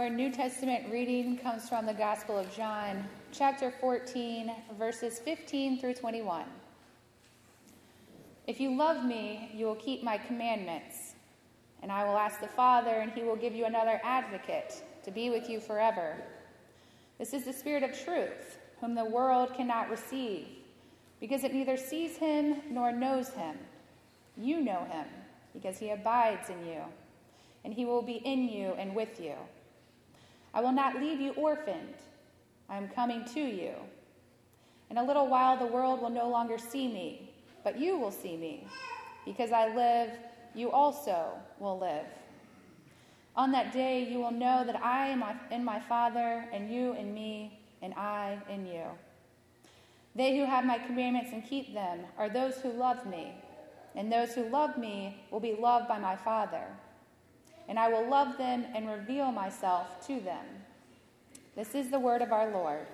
Our New Testament reading comes from the Gospel of John, chapter 14, verses 15 through 21. If you love me, you will keep my commandments, and I will ask the Father, and he will give you another advocate to be with you forever. This is the Spirit of truth, whom the world cannot receive, because it neither sees him nor knows him. You know him, because he abides in you, and he will be in you and with you. I will not leave you orphaned. I am coming to you. In a little while the world will no longer see me, but you will see me. Because I live, you also will live. On that day you will know that I am in my Father, and you in me, and I in you. They who have my commandments and keep them are those who love me, and those who love me will be loved by my Father. And I will love them and reveal myself to them. This is the word of our Lord.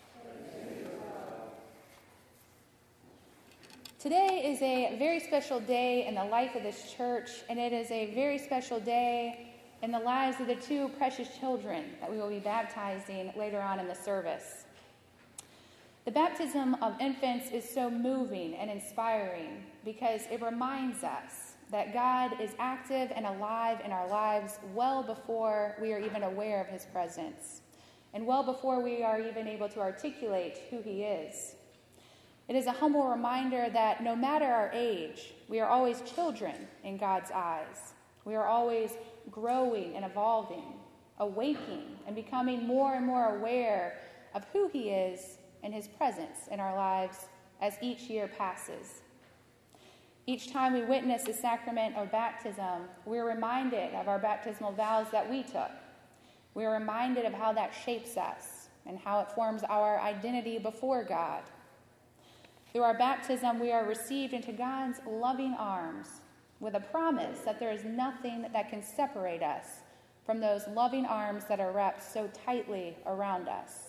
Today is a very special day in the life of this church, and it is a very special day in the lives of the two precious children that we will be baptizing later on in the service. The baptism of infants is so moving and inspiring because it reminds us that God is active and alive in our lives well before we are even aware of his presence, and well before we are even able to articulate who he is. It is a humble reminder that no matter our age, we are always children in God's eyes. We are always growing and evolving, awaking and becoming more and more aware of who he is and his presence in our lives as each year passes. Each time we witness the sacrament of baptism, we're reminded of our baptismal vows that we took. We're reminded of how that shapes us and how it forms our identity before God. Through our baptism, we are received into God's loving arms with a promise that there is nothing that can separate us from those loving arms that are wrapped so tightly around us.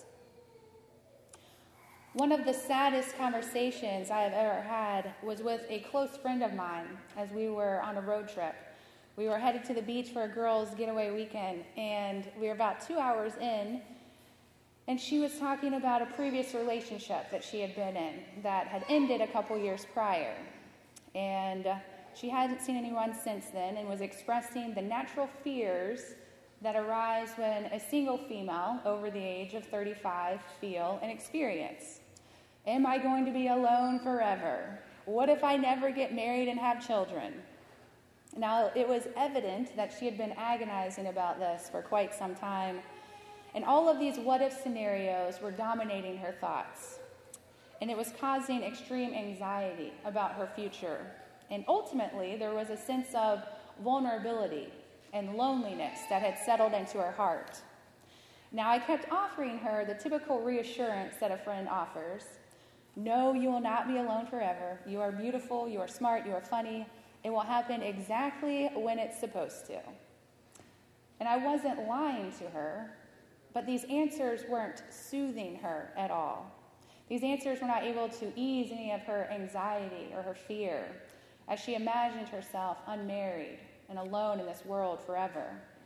One of the saddest conversations I have ever had was with a close friend of mine as we were on a road trip. We were headed to the beach for a girls' getaway weekend, and we were about 2 hours in, and she was talking about a previous relationship that she had been in that had ended a couple years prior. And she hadn't seen anyone since then and was expressing the natural fears that arise when a single female over the age of 35 feel and experience. Am I going to be alone forever? What if I never get married and have children? Now, it was evident that she had been agonizing about this for quite some time, and all of these what-if scenarios were dominating her thoughts, and it was causing extreme anxiety about her future. And ultimately, there was a sense of vulnerability and loneliness that had settled into her heart. Now, I kept offering her the typical reassurance that a friend offers. No, you will not be alone forever. You are beautiful, you are smart, you are funny. It will happen exactly when it's supposed to. And I wasn't lying to her, but these answers weren't soothing her at all. These answers were not able to ease any of her anxiety or her fear as she imagined herself unmarried and alone in this world forever.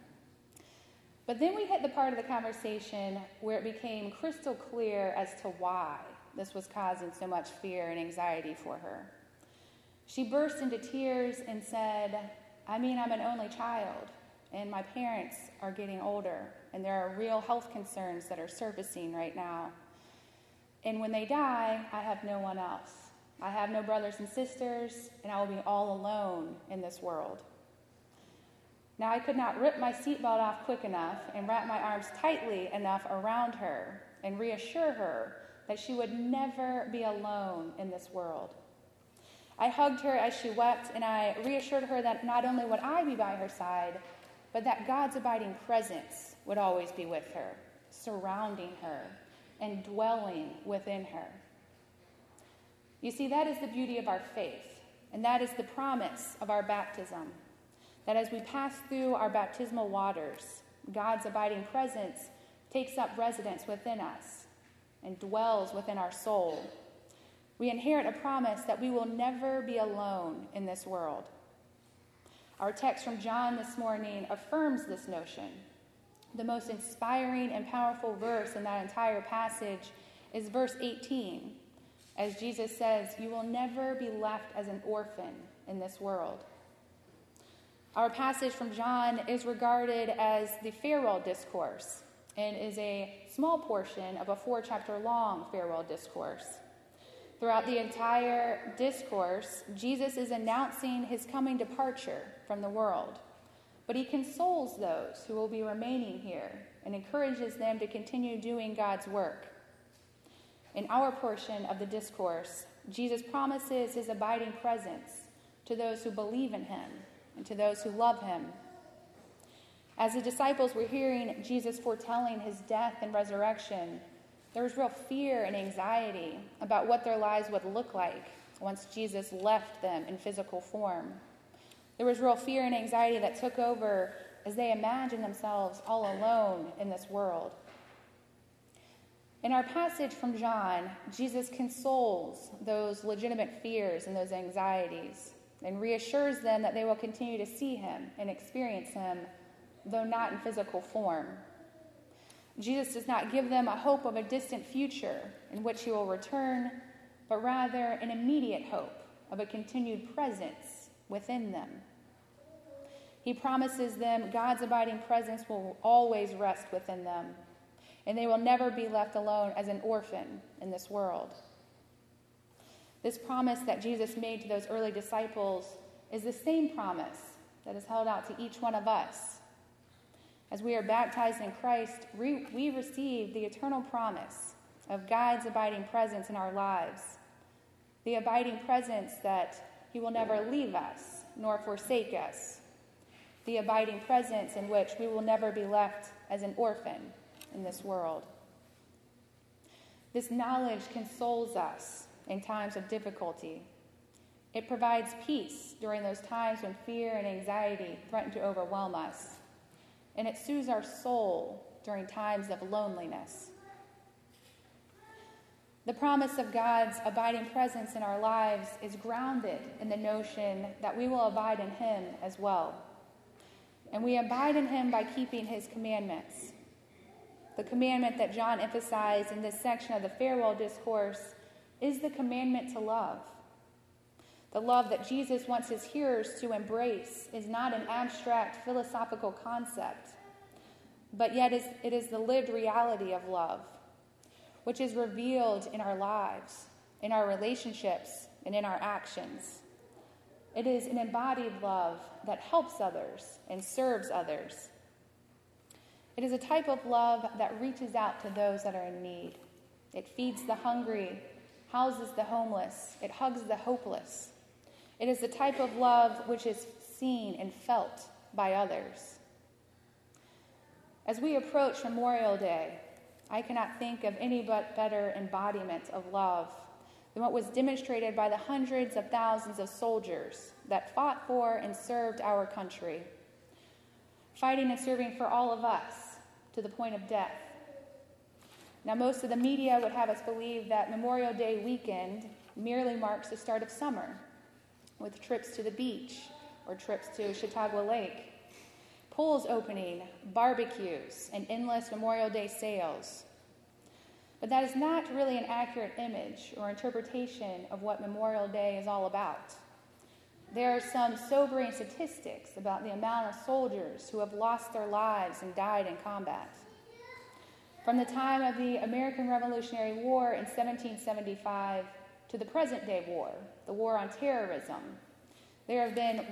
But then we hit the part of the conversation where it became crystal clear as to why this was causing so much fear and anxiety for her. She burst into tears and said, I'm an only child, and my parents are getting older, and there are real health concerns that are surfacing right now. And when they die, I have no one else. I have no brothers and sisters, and I will be all alone in this world. Now, I could not rip my seatbelt off quick enough and wrap my arms tightly enough around her and reassure her that she would never be alone in this world. I hugged her as she wept, and I reassured her that not only would I be by her side, but that God's abiding presence would always be with her, surrounding her, and dwelling within her. You see, that is the beauty of our faith, and that is the promise of our baptism, that as we pass through our baptismal waters, God's abiding presence takes up residence within us and dwells within our soul. We inherit a promise that we will never be alone in this world. Our text from John this morning affirms this notion. The most inspiring and powerful verse in that entire passage is verse 18, as Jesus says, "You will never be left as an orphan in this world." Our passage from John is regarded as the farewell discourse and is a small portion of a 4-chapter-long farewell discourse. Throughout the entire discourse, Jesus is announcing his coming departure from the world, but he consoles those who will be remaining here and encourages them to continue doing God's work. In our portion of the discourse, Jesus promises his abiding presence to those who believe in him and to those who love him. As the disciples were hearing Jesus foretelling his death and resurrection, there was real fear and anxiety about what their lives would look like once Jesus left them in physical form. There was real fear and anxiety that took over as they imagined themselves all alone in this world. In our passage from John, Jesus consoles those legitimate fears and those anxieties and reassures them that they will continue to see him and experience him, though not in physical form. Jesus does not give them a hope of a distant future in which he will return, but rather an immediate hope of a continued presence within them. He promises them God's abiding presence will always rest within them, and they will never be left alone as an orphan in this world. This promise that Jesus made to those early disciples is the same promise that is held out to each one of us. As we are baptized in Christ, we receive the eternal promise of God's abiding presence in our lives, the abiding presence that he will never leave us nor forsake us, the abiding presence in which we will never be left as an orphan in this world. This knowledge consoles us in times of difficulty. It provides peace during those times when fear and anxiety threaten to overwhelm us. And it soothes our soul during times of loneliness. The promise of God's abiding presence in our lives is grounded in the notion that we will abide in him as well. And we abide in him by keeping his commandments. The commandment that John emphasized in this section of the farewell discourse is the commandment to love. The love that Jesus wants his hearers to embrace is not an abstract philosophical concept, but yet it is the lived reality of love, which is revealed in our lives, in our relationships, and in our actions. It is an embodied love that helps others and serves others. It is a type of love that reaches out to those that are in need. It feeds the hungry, houses the homeless, it hugs the hopeless. It is the type of love which is seen and felt by others. As we approach Memorial Day, I cannot think of any but better embodiment of love than what was demonstrated by the hundreds of thousands of soldiers that fought for and served our country, fighting and serving for all of us to the point of death. Now, most of the media would have us believe that Memorial Day weekend merely marks the start of summer, with trips to the beach or trips to Chautauqua Lake, pools opening, barbecues, and endless Memorial Day sales. But that is not really an accurate image or interpretation of what Memorial Day is all about. There are some sobering statistics about the amount of soldiers who have lost their lives and died in combat. From the time of the American Revolutionary War in 1775 to the present-day war, the war on terrorism, there have been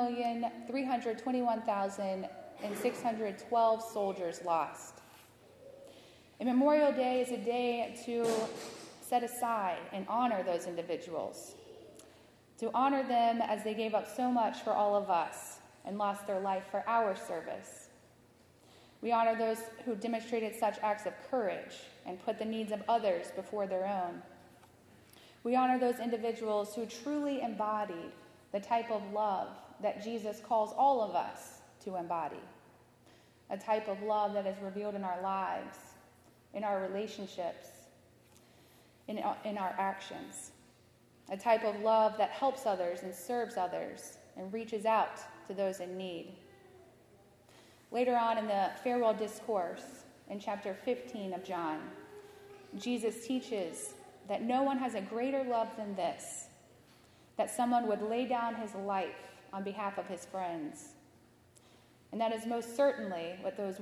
1,321,612 soldiers lost. And Memorial Day is a day to set aside and honor those individuals, to honor them as they gave up so much for all of us and lost their life for our service. We honor those who demonstrated such acts of courage and put the needs of others before their own. We honor those individuals who truly embodied the type of love that Jesus calls all of us to embody, a type of love that is revealed in our lives, in our relationships, in our actions, a type of love that helps others and serves others and reaches out to those in need. Later on in the farewell discourse in chapter 15 of John, Jesus teaches that no one has a greater love than this, that someone would lay down his life on behalf of his friends. And that is most certainly what those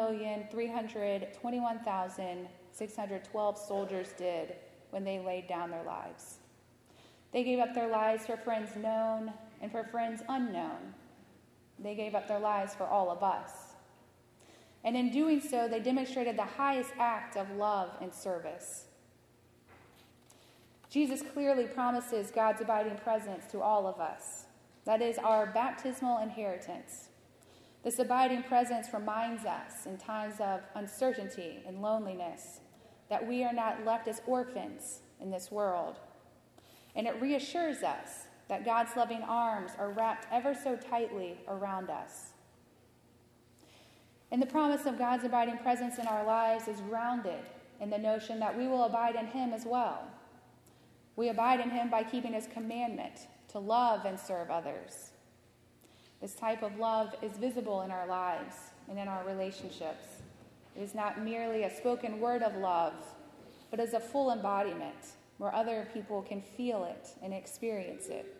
1,321,612 soldiers did when they laid down their lives. They gave up their lives for friends known and for friends unknown. They gave up their lives for all of us. And in doing so, they demonstrated the highest act of love and service. Jesus clearly promises God's abiding presence to all of us. That is our baptismal inheritance. This abiding presence reminds us in times of uncertainty and loneliness that we are not left as orphans in this world. And it reassures us that God's loving arms are wrapped ever so tightly around us. And the promise of God's abiding presence in our lives is grounded in the notion that we will abide in him as well. We abide in him by keeping his commandment to love and serve others. This type of love is visible in our lives and in our relationships. It is not merely a spoken word of love, but is a full embodiment where other people can feel it and experience it.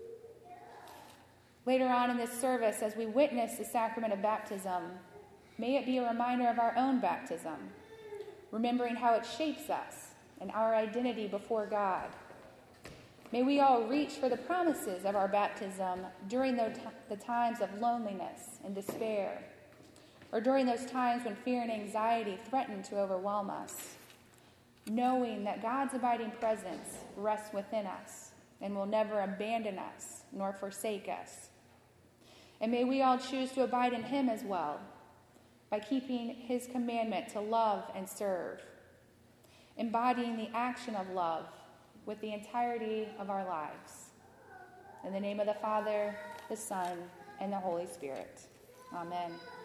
Later on in this service, as we witness the sacrament of baptism, may it be a reminder of our own baptism, remembering how it shapes us and our identity before God. May we all reach for the promises of our baptism during the times of loneliness and despair, or during those times when fear and anxiety threaten to overwhelm us, knowing that God's abiding presence rests within us and will never abandon us nor forsake us. And may we all choose to abide in him as well, by keeping his commandment to love and serve, embodying the action of love with the entirety of our lives. In the name of the Father, the Son, and the Holy Spirit. Amen.